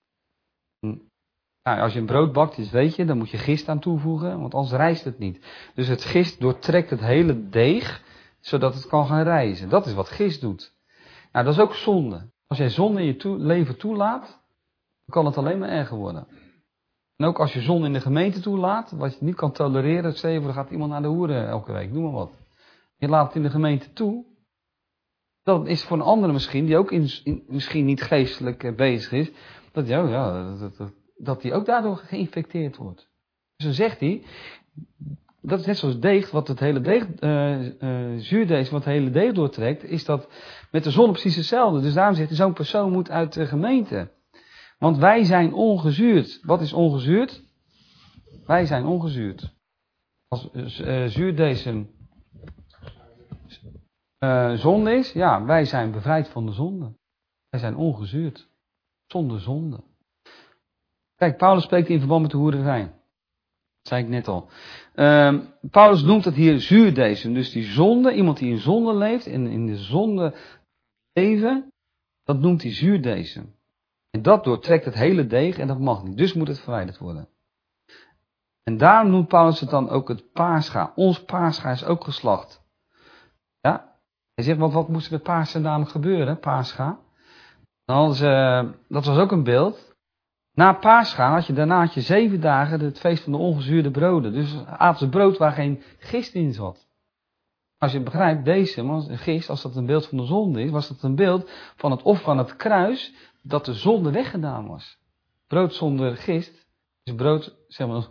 Nou, als je een brood bakt, dus weet je, dan moet je gist aan toevoegen, want anders rijst het niet. Dus het gist doortrekt het hele deeg, zodat het kan gaan rijzen. Dat is wat gist doet. Nou, dat is ook zonde. Als jij zonde in je toe- leven toelaat, kan het alleen maar erger worden. En ook als je zonde in de gemeente toelaat, wat je niet kan tolereren, stel je voor, dan gaat iemand naar de hoeren elke week, noem maar wat. Je laat het in de gemeente toe. Dat is voor een andere misschien, die ook in, in, misschien niet geestelijk uh, bezig is, dat, ja, ja, dat, dat, dat die ook daardoor geïnfecteerd wordt. Dus dan zegt hij, dat is net zoals deeg, wat het hele deeg, uh, uh, zuurdeeg, wat het hele deeg doortrekt, is dat met de zonde precies hetzelfde. Dus daarom zegt hij, zo'n persoon moet uit de gemeente. Want wij zijn ongezuurd. Wat is ongezuurd? Wij zijn ongezuurd. Als uh, zuurdeeg een uh, zonde is, ja, wij zijn bevrijd van de zonde. Wij zijn ongezuurd. Zonder zonde. Kijk, Paulus spreekt in verband met de hoererij. Dat zei ik net al. Uh, Paulus noemt het hier zuurdeesem. Dus die zonde, iemand die in zonde leeft en in de zonde leven, dat noemt hij zuurdeesem. En dat doortrekt het hele deeg en dat mag niet. Dus moet het verwijderd worden. En daarom noemt Paulus het dan ook het paascha. Ons paascha is ook geslacht. Ja? Hij zegt, want wat moest er met Pasen namelijk gebeuren, paascha? Dan ze, dat was ook een beeld. Na Paascha had je daarna had je zeven dagen het feest van de ongezuurde broden. Dus aten ze brood waar geen gist in zat. Als je begrijpt, deze een gist, als dat een beeld van de zonde is, was dat een beeld van het offer van het kruis, dat de zonde weggedaan was. Brood zonder gist is brood, zeg maar,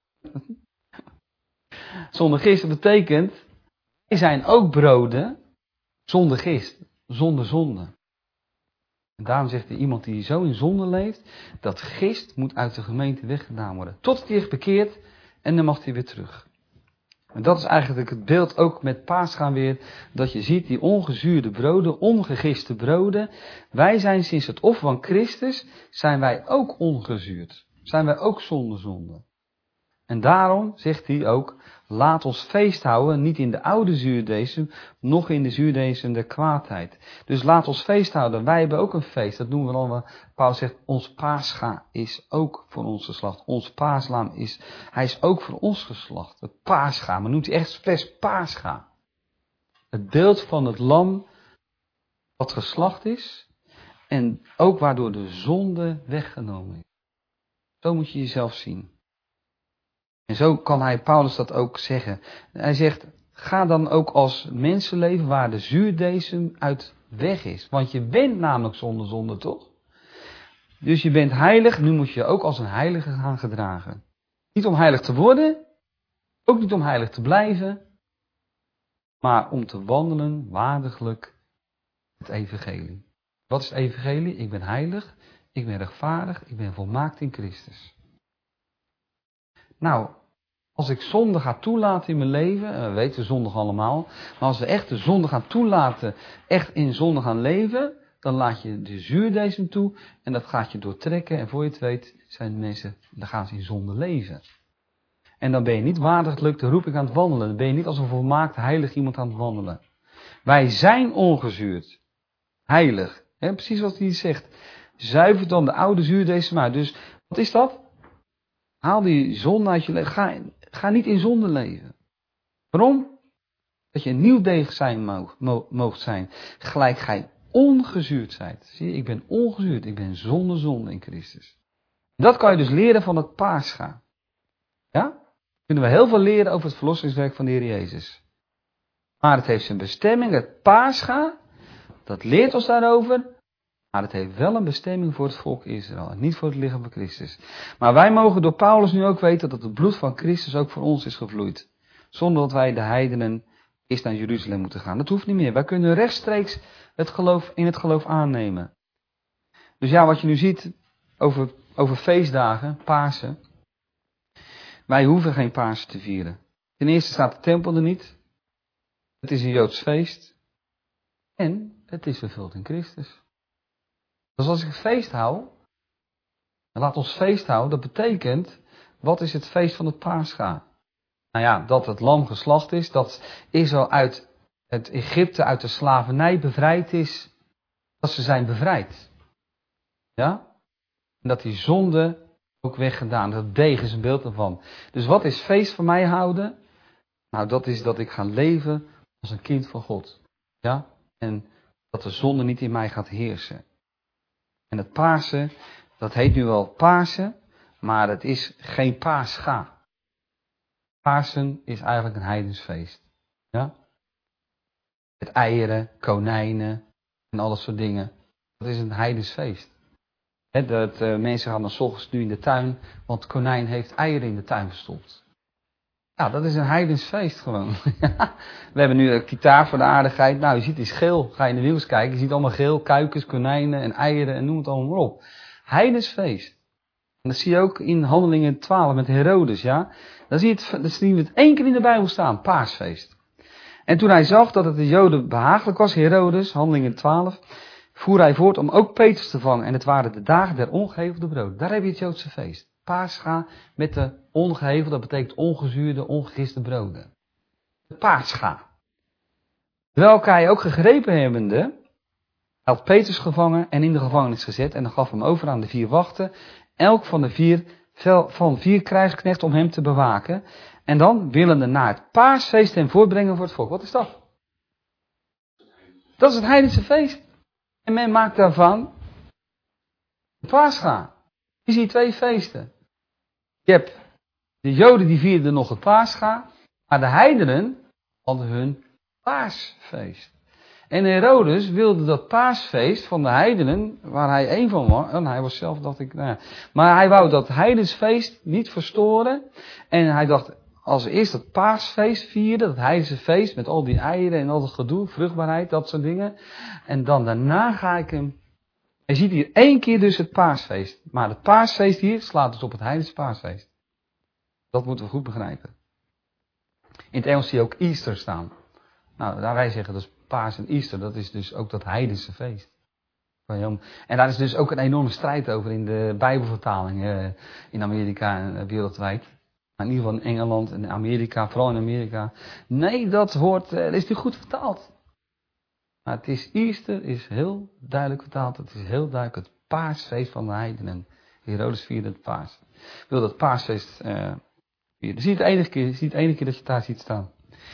zonder gist betekent, wij zijn ook broden zonder gist, zonder zonde. En daarom zegt er iemand die zo in zonde leeft, dat gist moet uit de gemeente weggedaan worden. Tot hij zich bekeert en dan mag hij weer terug. En dat is eigenlijk het beeld ook met Paascha weer, dat je ziet die ongezuurde broden, ongegiste broden. Wij zijn sinds het offer van Christus, zijn wij ook ongezuurd. Zijn wij ook zonder zonde. En daarom zegt hij ook, laat ons feest houden, niet in de oude zuurdeesem, noch in de zuurdeesem der kwaadheid. Dus laat ons feest houden. Wij hebben ook een feest, dat noemen we allemaal. Paulus zegt, ons paascha is ook voor ons geslacht. Ons paaslaam is, hij is ook voor ons geslacht. Het paascha, maar noemt hij echt spes paascha. Het beeld van het lam wat geslacht is en ook waardoor de zonde weggenomen is. Zo moet je jezelf zien. En zo kan hij, Paulus, dat ook zeggen. Hij zegt, ga dan ook als mensen leven waar de zuurdeesem uit weg is. Want je bent namelijk zonder zonde, toch? Dus je bent heilig, nu moet je je ook als een heilige gaan gedragen. Niet om heilig te worden, ook niet om heilig te blijven, maar om te wandelen waardiglijk het evangelie. Wat is het evangelie? Ik ben heilig, ik ben rechtvaardig, ik ben volmaakt in Christus. Nou, als ik zonde ga toelaten in mijn leven, we weten zondig allemaal, maar als we echt de zonde gaan toelaten, echt in zonde gaan leven, dan laat je de zuurdeesem toe en dat gaat je doortrekken en voor je het weet zijn de mensen, dan gaan ze in zonde leven. En dan ben je niet waardiglijk de roeping aan het wandelen, dan ben je niet als een volmaakt heilig iemand aan het wandelen. Wij zijn ongezuurd, heilig, hè? Precies wat hij zegt, zuiver dan de oude zuurdeesem uit. Dus wat is dat? Haal die zonde uit je leven. Ga, ga niet in zonde leven. Waarom? Dat je een nieuw deeg zijn moogt, mo, moogt zijn. Gelijk gij ongezuurd zijt. Zie je, ik ben ongezuurd. Ik ben zonder zonde in Christus. Dat kan je dus leren van het paascha. Ja? Kunnen we heel veel leren over het verlossingswerk van de Heer Jezus. Maar het heeft zijn bestemming, het paascha. Dat leert ons daarover. Maar het heeft wel een bestemming voor het volk Israël en niet voor het lichaam van Christus. Maar wij mogen door Paulus nu ook weten dat het bloed van Christus ook voor ons is gevloeid. Zonder dat wij de heidenen eerst naar Jeruzalem moeten gaan. Dat hoeft niet meer. Wij kunnen rechtstreeks het geloof in het geloof aannemen. Dus ja, wat je nu ziet over, over feestdagen, Pasen. Wij hoeven geen Pasen te vieren. Ten eerste staat de tempel er niet. Het is een Joods feest. En het is vervuld in Christus. Dus als ik het feest hou, en laat ons feest houden, dat betekent, wat is het feest van het Paascha? Nou ja, dat het lam geslacht is, dat Israël uit het Egypte, uit de slavernij bevrijd is, dat ze zijn bevrijd. Ja? En dat die zonde ook weggedaan, dat deeg is een beeld ervan. Dus wat is feest voor mij houden? Nou, dat is dat ik ga leven als een kind van God. Ja? En dat de zonde niet in mij gaat heersen. En het Pasen, dat heet nu wel Pasen, maar het is geen Pascha. Pasen is eigenlijk een heidensfeest. Ja? Met eieren, konijnen en al dat soort dingen. Dat is een heidensfeest. He, dat uh, mensen gaan dan 's ochtends nu in de tuin, want het konijn heeft eieren in de tuin verstopt. Ja, dat is een heidensfeest gewoon. We hebben nu een gitaar voor de aardigheid. Nou, je ziet die geel. Ga je in de winkels kijken, je ziet allemaal geel, kuikens, konijnen en eieren en noem het allemaal maar op. Heidensfeest. En dat zie je ook in Handelingen twaalf met Herodes, ja. Dan zie je het, dan zien we het één keer in de Bijbel staan, paasfeest. En toen hij zag dat het de Joden behagelijk was, Herodes, Handelingen twaalf, voer hij voort om ook Petrus te vangen. En het waren de dagen der ongehevelde broden. Daar heb je het Joodse feest. Pascha met de ongehevelde, dat betekent ongezuurde, ongegiste broden. De Pascha. Welke hij ook gegrepen hebbende, hij had Petrus gevangen en in de gevangenis gezet en dan gaf hem over aan de vier wachten, elk van de vier, van vier krijgsknechten om hem te bewaken. En dan willende na het paasfeest hem voortbrengen voor het volk. Wat is dat? Dat is het heidense feest. En men maakt daarvan de Pascha. Je ziet twee feesten. Je hebt de Joden die vierden nog het Pascha, maar de heidenen hadden hun paasfeest. En Herodes wilde dat paasfeest van de heidenen, waar hij één van was, en hij was zelf, dacht ik, nou ja, maar hij wou dat heidensfeest niet verstoren. En hij dacht, als we eerst het paasfeest vierden, dat heidense feest met al die eieren en al dat gedoe, vruchtbaarheid, dat soort dingen. En dan daarna ga ik hem... Je ziet hier één keer dus het paasfeest. Maar het paasfeest hier slaat dus op het heidense paasfeest. Dat moeten we goed begrijpen. In het Engels zie je ook Easter staan. Nou, daar wij zeggen dus Paas en Easter, dat is dus ook dat heidense feest. En daar is dus ook een enorme strijd over in de Bijbelvertaling eh, in Amerika en wereldwijd. Maar in ieder geval in Engeland en Amerika, vooral in Amerika. Nee, dat hoort, eh, dat is nu goed vertaald. Maar het is Easter, is heel duidelijk vertaald. Het is heel duidelijk het paasfeest van de heidenen. Herodes vierde het paas. Wil dat paasfeest uh, vieren. Zie je het enige keer, zie het enige keer dat je het daar ziet staan.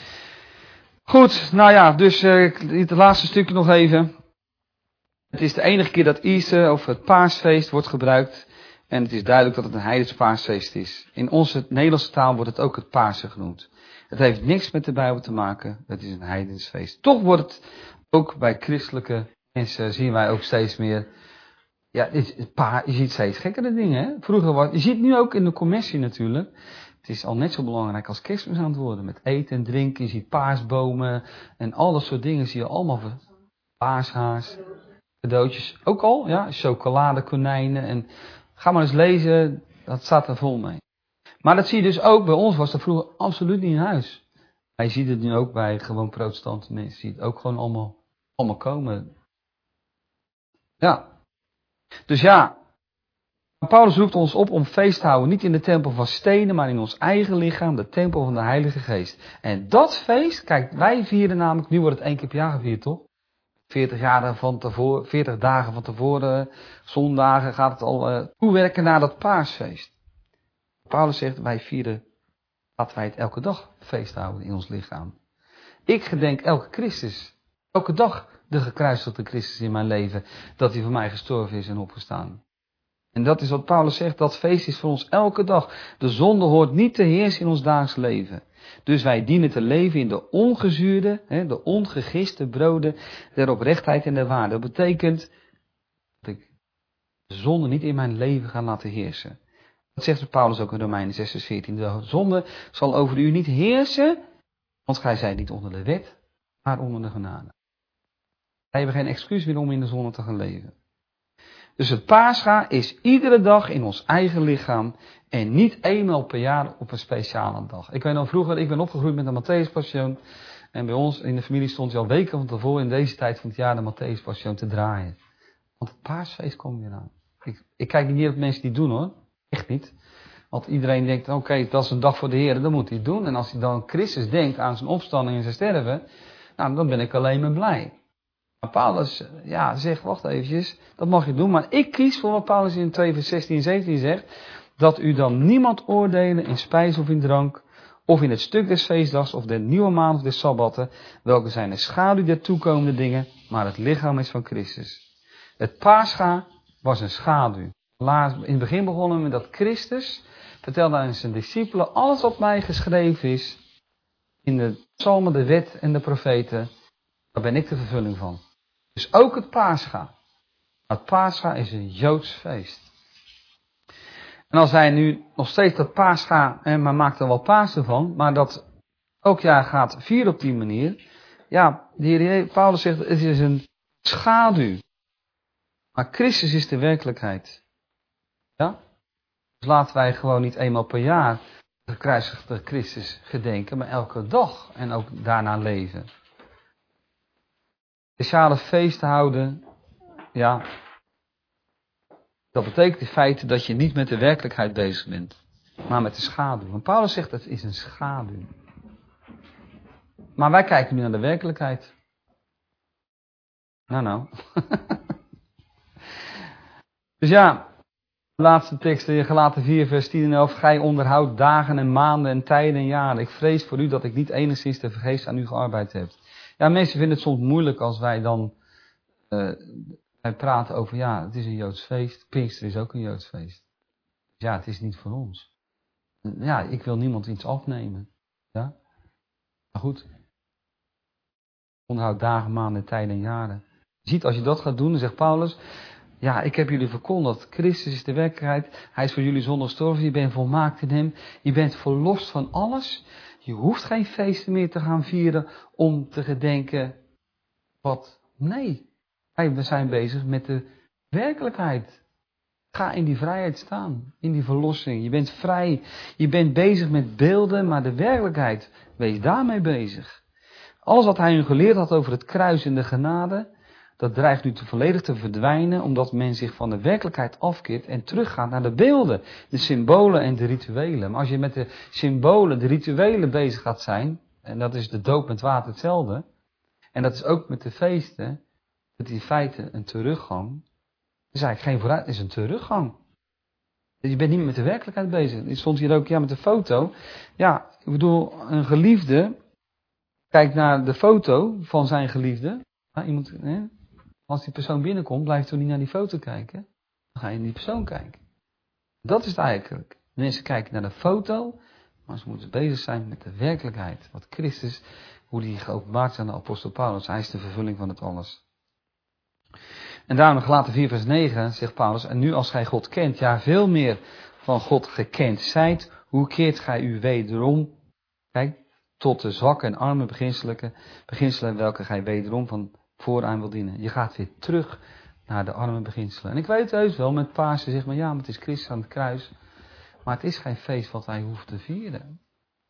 Goed, nou ja, dus uh, het laatste stukje nog even. Het is de enige keer dat Easter of het paasfeest wordt gebruikt. En het is duidelijk dat het een heidense paasfeest is. In onze Nederlandse taal wordt het ook het Pasen genoemd. Het heeft niks met de Bijbel te maken. Het is een heidens feest. Toch wordt het ook bij christelijke mensen, zien wij ook steeds meer. Ja, je ziet steeds gekkere dingen. Hè? Vroeger was, je ziet nu ook in de commissie natuurlijk. Het is al net zo belangrijk als kerstmis aan het worden. Met eten en drinken. Je ziet paasbomen en al dat soort dingen zie je allemaal. Paashaas, cadeautjes. Ook al, ja, chocolade, konijnen. En ga maar eens lezen, dat staat er vol mee. Maar dat zie je dus ook, bij ons was dat vroeger absoluut niet in huis. Maar je ziet het nu ook bij gewoon protestante mensen. Je ziet het ook gewoon allemaal, allemaal komen. Ja. Dus ja, Paulus roept ons op om feest te houden. Niet in de tempel van stenen, maar in ons eigen lichaam. De tempel van de Heilige Geest. En dat feest, kijk, wij vieren namelijk, nu wordt het één keer per jaar gevierd, toch? veertig, jaren van tevoren, veertig dagen van tevoren, zondagen gaat het al uh, toewerken naar dat paasfeest. Paulus zegt, wij vieren, laten wij het elke dag feest houden in ons lichaam. Ik gedenk elke Christus, elke dag de gekruisigde Christus in mijn leven, dat hij voor mij gestorven is en opgestaan. En dat is wat Paulus zegt, dat feest is voor ons elke dag. De zonde hoort niet te heersen in ons dagelijks leven. Dus wij dienen te leven in de ongezuurde, de ongegiste broden der oprechtheid en der waarde. Dat betekent dat ik de zonde niet in mijn leven ga laten heersen. Dat zegt Paulus ook in Romeinen zes vers veertien. De zonde zal over u niet heersen, want gij zijt niet onder de wet, maar onder de genade. Wij hebben geen excuus meer om in de zonde te gaan leven. Dus het Pascha is iedere dag in ons eigen lichaam en niet eenmaal per jaar op een speciale dag. Ik weet nog vroeger, ik ben opgegroeid met de Matthäus Passion en bij ons in de familie stond je al weken van tevoren in deze tijd van het jaar de Matthäus Passion te draaien. Want het paasfeest komt weer aan. Ik, ik kijk niet neer op mensen die het doen hoor, echt niet. Want iedereen denkt, oké, okay, dat is een dag voor de Heer, dan moet hij het doen. En als hij dan Christus denkt aan zijn opstanding en zijn sterven, nou dan ben ik alleen maar blij. Maar Paulus ja, zegt, wacht eventjes, dat mag je doen. Maar ik kies voor wat Paulus in twee vers zestien en zeventien zegt. Dat u dan niemand oordelen in spijs of in drank. Of in het stuk des feestdags of de nieuwe maand of des sabbatten. Welke zijn de schaduw der toekomende dingen. Maar het lichaam is van Christus. Het Pascha was een schaduw. Laat, in het begin begonnen met dat Christus vertelde aan zijn discipelen, alles wat mij geschreven is in de psalmen, de wet en de profeten, daar ben ik de vervulling van. Dus ook het Pascha. Het Pascha is een Joods feest. En als wij nu nog steeds dat Pascha, eh, maar maakt er wel Pasen van, maar dat elk jaar gaat vieren op die manier. Ja, de Heer Paulus zegt, het is een schaduw. Maar Christus is de werkelijkheid. Ja? Dus laten wij gewoon niet eenmaal per jaar de gekruisigde Christus gedenken, maar elke dag en ook daarna leven. Speciale feesten houden, ja, dat betekent in feite dat je niet met de werkelijkheid bezig bent, maar met de schaduw. En Paulus zegt, het is een schaduw. Maar wij kijken nu naar de werkelijkheid. Nou, nou. Dus ja, de laatste tekst, in Galaten vier, vers tien en elf. Gij onderhoudt dagen en maanden en tijden en jaren. Ik vrees voor u dat ik niet enigszins te vergeefs aan u gearbeid heb. Ja, mensen vinden het soms moeilijk als wij dan uh, wij praten over, ja, het is een Joods feest. Pinkster is ook een Joods feest. Ja, het is niet voor ons. Ja, ik wil niemand iets afnemen. Ja, maar goed. Onderhoud dagen, maanden, tijden en jaren. Je ziet, als je dat gaat doen, dan zegt Paulus, ja, ik heb jullie verkondigd. Christus is de werkelijkheid. Hij is voor jullie zonder gestorven. Je bent volmaakt in hem. Je bent verlost van alles. Je hoeft geen feesten meer te gaan vieren om te gedenken wat. Nee, we zijn bezig met de werkelijkheid. Ga in die vrijheid staan. In die verlossing. Je bent vrij. Je bent bezig met beelden, maar de werkelijkheid. Wees daarmee bezig. Alles wat hij u geleerd had over het kruis en de genade, dat dreigt nu te volledig te verdwijnen, omdat men zich van de werkelijkheid afkeert en teruggaat naar de beelden, de symbolen en de rituelen. Maar als je met de symbolen, de rituelen bezig gaat zijn, en dat is de doop met water hetzelfde, en dat is ook met de feesten, dat is in feite een teruggang. Het is eigenlijk geen vooruit, het is een teruggang. Je bent niet meer met de werkelijkheid bezig. Het stond hier ook, ja, met de foto. Ja, ik bedoel, een geliefde kijkt naar de foto van zijn geliefde. Ja, iemand, hè? Als die persoon binnenkomt, blijf je toch niet naar die foto kijken. Dan ga je naar die persoon kijken. Dat is het eigenlijk. Mensen kijken naar de foto, maar ze moeten bezig zijn met de werkelijkheid. Wat Christus, hoe die geopenbaard is aan de apostel Paulus. Hij is de vervulling van het alles. En daarom in Galaten vier vers negen zegt Paulus, en nu als gij God kent, ja veel meer van God gekend zijt, hoe keert gij u wederom, kijk, tot de zwakke en arme beginselen, beginselen welke gij wederom van vooraan wil dienen. Je gaat weer terug naar de arme beginselen. En ik weet heus wel, met Pasen zegt men, ja, maar het is Christus aan het kruis. Maar het is geen feest wat wij hoeven te vieren.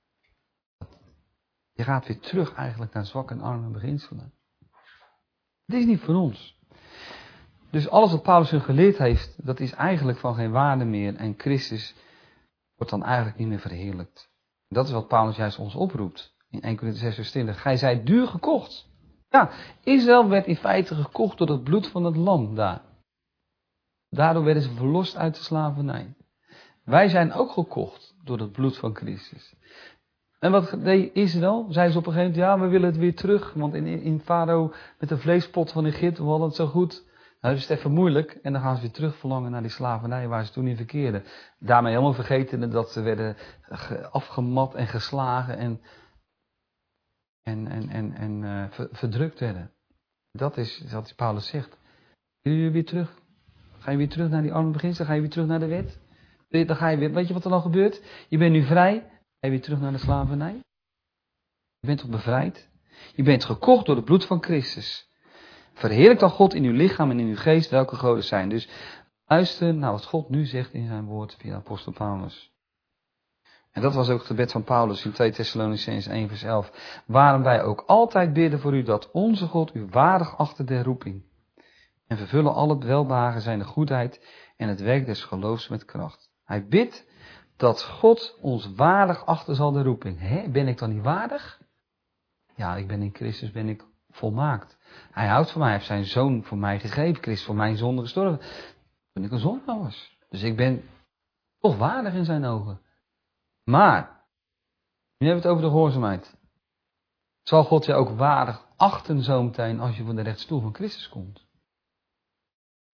Je gaat weer terug eigenlijk naar zwakke en arme beginselen. Het is niet voor ons. Dus alles wat Paulus hun geleerd heeft, dat is eigenlijk van geen waarde meer. En Christus wordt dan eigenlijk niet meer verheerlijkt. Dat is wat Paulus juist ons oproept. In Eerste Korinthe zes vers twintig. Gij zijt duur gekocht. Ja, Israël werd in feite gekocht door het bloed van het lam daar. Daardoor werden ze verlost uit de slavernij. Wij zijn ook gekocht door het bloed van Christus. En wat deed Israël? Zeiden ze op een gegeven moment, ja, we willen het weer terug. Want in, in Farao met de vleespot van Egypte, we hadden het zo goed. Nou, dat is het even moeilijk. En dan gaan ze weer terug verlangen naar die slavernij waar ze toen in verkeerden. Daarmee helemaal vergeten dat ze werden afgemat en geslagen en, en, en, en, en uh, verdrukt werden. Dat is wat Paulus zegt. Wil je weer terug? Ga je weer terug naar die arme beginselen? Ga je weer terug naar de wet? Dan ga je weer, weet je wat er dan gebeurt? Je bent nu vrij. Ga je weer terug naar de slavernij? Je bent toch bevrijd? Je bent gekocht door het bloed van Christus. Verheerlijk dan God in uw lichaam en in uw geest, welke goden zijn. Dus luister naar wat God nu zegt in zijn woord via apostel Paulus. En dat was ook het gebed van Paulus in tweede Thessalonicenzen één vers elf. Waarom wij ook altijd bidden voor u dat onze God u waardig achter der roeping. En vervullen al het welbehagen zijn de goedheid en het werk des geloofs met kracht. Hij bidt dat God ons waardig achter zal de roeping. Hé, ben ik dan niet waardig? Ja, ik ben in Christus, ben ik volmaakt. Hij houdt van mij, hij heeft zijn zoon voor mij gegeven. Christus voor mijn zonde gestorven. Toen ik een zondaar was. Dus ik ben toch waardig in zijn ogen. Maar, nu hebben we het over de gehoorzaamheid. Zal God je ook waardig achten zometeen als je voor de rechtstoel van Christus komt?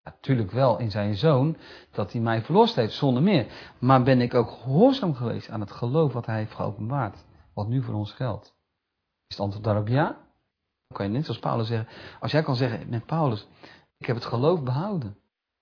Natuurlijk wel in zijn zoon, dat hij mij verlost heeft, zonder meer. Maar ben ik ook gehoorzaam geweest aan het geloof wat hij heeft geopenbaard, wat nu voor ons geldt? Is het antwoord daarop ja? Dan kan je net zoals Paulus zeggen, als jij kan zeggen met Paulus, ik heb het geloof behouden.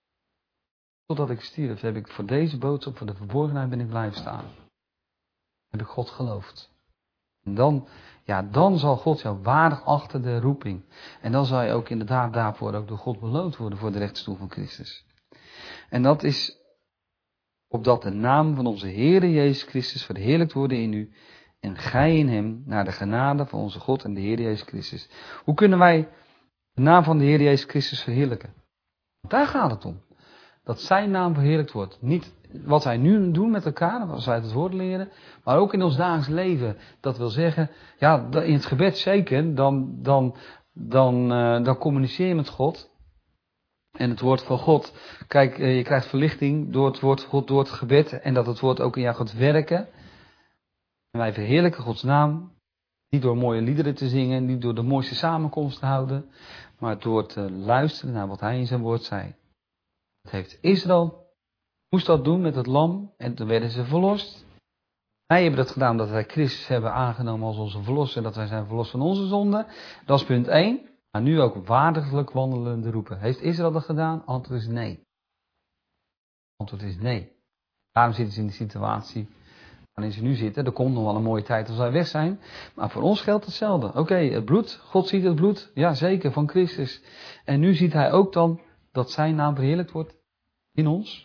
Totdat ik stierf, heb ik voor deze boodschap, voor de verborgenheid ben ik blijven staan. Heb ik God geloofd. En dan, ja, dan zal God jou waardig achter de roeping. En dan zal je ook inderdaad daarvoor ook door God beloond worden voor de rechterstoel van Christus. En dat is opdat de naam van onze Heere Jezus Christus verheerlijkt wordt in u. En gij in hem, naar de genade van onze God en de Heer Jezus Christus. Hoe kunnen wij de naam van de Heer Jezus Christus verheerlijken? Daar gaat het om. Dat zijn naam verheerlijkt wordt. Niet wat wij nu doen met elkaar, als wij het woord leren, maar ook in ons dagelijks leven. Dat wil zeggen, ja, in het gebed zeker, dan, dan, dan, uh, dan communiceer je met God. En het woord van God, kijk, uh, je krijgt verlichting door het woord van God, door het gebed. En dat het woord ook in jou gaat werken. En wij verheerlijken Gods naam. Niet door mooie liederen te zingen, niet door de mooiste samenkomst te houden, maar door te luisteren naar wat hij in zijn woord zei. Dat heeft Israël, moest dat doen met het lam en toen werden ze verlost. Wij hebben dat gedaan omdat wij Christus hebben aangenomen als onze verlosser, dat wij zijn verlost van onze zonden. Dat is punt één. Maar nu ook waardiglijk wandelende roepen. Heeft Israël dat gedaan? Antwoord is nee. Antwoord is nee. Daarom zitten ze in de situatie waarin ze nu zitten. Er komt nog wel een mooie tijd als wij weg zijn. Maar voor ons geldt hetzelfde. Oké, okay, het bloed. God ziet het bloed. Ja, zeker, van Christus. En nu ziet hij ook dan dat zijn naam verheerlijkt wordt in ons.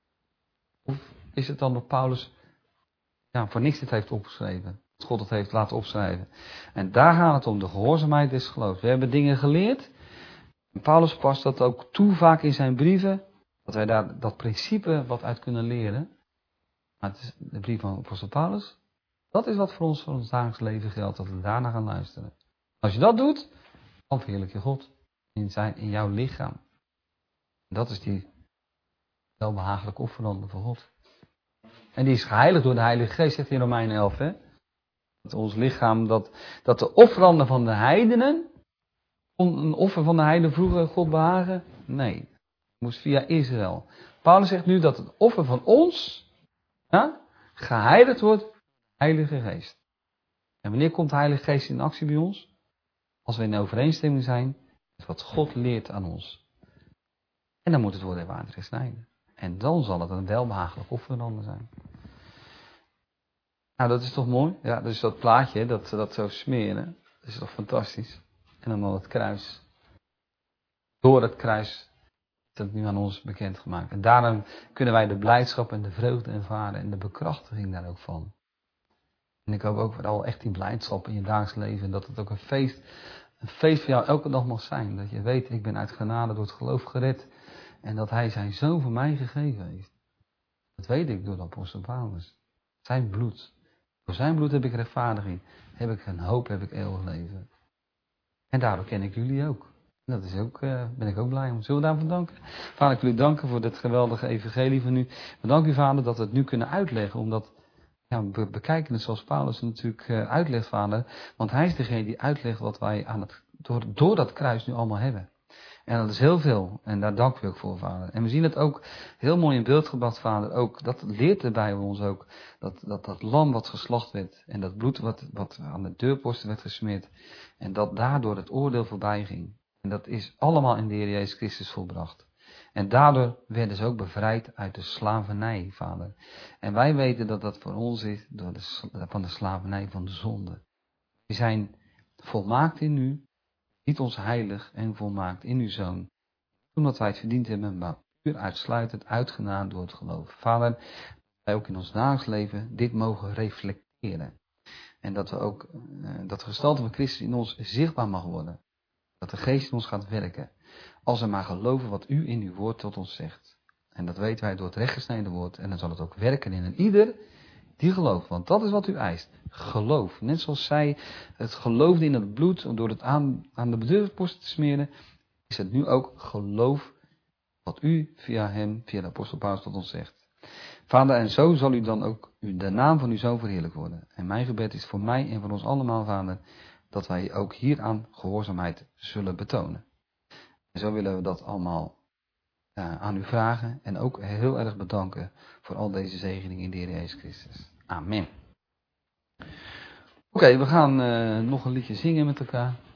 Of is het dan dat Paulus ja, voor niks dit heeft opgeschreven? Dat God het heeft laten opschrijven. En daar gaat het om, de gehoorzaamheid des geloofs. We hebben dingen geleerd. En Paulus past dat ook toe vaak in zijn brieven. Dat wij daar dat principe wat uit kunnen leren. Maar het is de brief van apostel Paulus. Dat is wat voor ons, voor ons dagelijks leven geldt. Dat we daarna gaan luisteren. Als je dat doet, dan verheerlijk je God. In, zijn, in jouw lichaam. En dat is die welbehagelijke offerande voor God. En die is geheiligd door de Heilige Geest, zegt in Romeinen elf. Hè? Dat ons lichaam, dat, dat de offeranden van de heidenen, een offer van de heidenen vroeger God behagen? Nee, het moest via Israël. Paulus zegt nu dat het offer van ons ja, geheiligd wordt door de Heilige Geest. En wanneer komt de Heilige Geest in actie bij ons? Als we in overeenstemming zijn met wat God leert aan ons. En dan moet het worden water gesneden. En dan zal het een welbehagelijk offerande zijn. Nou, dat is toch mooi? Ja, dus dat plaatje, dat ze dat zo smeren, dat is toch fantastisch. En dan al het kruis. Door het kruis is dat nu aan ons bekendgemaakt. En daarom kunnen wij de blijdschap en de vreugde ervaren en de bekrachtiging daar ook van. En ik hoop ook vooral echt die blijdschap in je dagelijks leven. En dat het ook een feest, een feest voor jou elke dag mag zijn. Dat je weet, ik ben uit genade door het geloof gered. En dat hij zijn zoon voor mij gegeven heeft. Dat weet ik door de apostel Paulus. Zijn bloed. Door zijn bloed heb ik rechtvaardiging. Heb ik een hoop, heb ik eeuwig leven. En daardoor ken ik jullie ook. En dat is ook, uh, ben ik ook blij om. Zullen we daarvoor danken? Vader, ik wil u danken voor dit geweldige evangelie van u. We danken u, Vader, dat we het nu kunnen uitleggen. Omdat, ja, we bekijken het zoals Paulus het natuurlijk uh, uitlegt, Vader. Want hij is degene die uitlegt wat wij aan het, door, door dat kruis nu allemaal hebben. En dat is heel veel. En daar dank u ook voor, Vader. En we zien het ook heel mooi in beeld gebracht, Vader. Ook, dat leert de Bijbel ons ook. Dat, dat dat lam wat geslacht werd. En dat bloed wat, wat aan de deurposten werd gesmeerd. En dat daardoor het oordeel voorbij ging. En dat is allemaal in de Heer Jezus Christus volbracht. En daardoor werden ze ook bevrijd uit de slavernij, Vader. En wij weten dat dat voor ons is door de, van de slavernij van de zonde. We zijn volmaakt in u. Niet ons heilig en volmaakt in uw Zoon. Omdat wij het verdiend hebben, maar puur uitsluitend uitgenaan door het geloof. Vader, dat wij ook in ons dagelijks leven dit mogen reflecteren. En dat we ook, uh, dat de gestalte van Christus in ons zichtbaar mag worden. Dat de Geest in ons gaat werken. Als we maar geloven wat u in uw woord tot ons zegt. En dat weten wij door het rechtgesneden woord. En dan zal het ook werken in een ieder die gelooft. Want dat is wat u eist. Geloof. Net zoals zij het geloofde in het bloed. Door het aan, aan de deurposten te smeren. Is het nu ook geloof. Wat u via hem, via de apostel Paulus tot ons zegt. Vader, en zo zal u dan ook de naam van uw Zoon verheerlijk worden. En mijn gebed is voor mij en voor ons allemaal, Vader. Dat wij ook hieraan gehoorzaamheid zullen betonen. En zo willen we dat allemaal uh, aan u vragen. En ook heel erg bedanken voor al deze zegeningen in de Heer Jezus Christus. Amen. Oké, okay, we gaan uh, nog een liedje zingen met elkaar.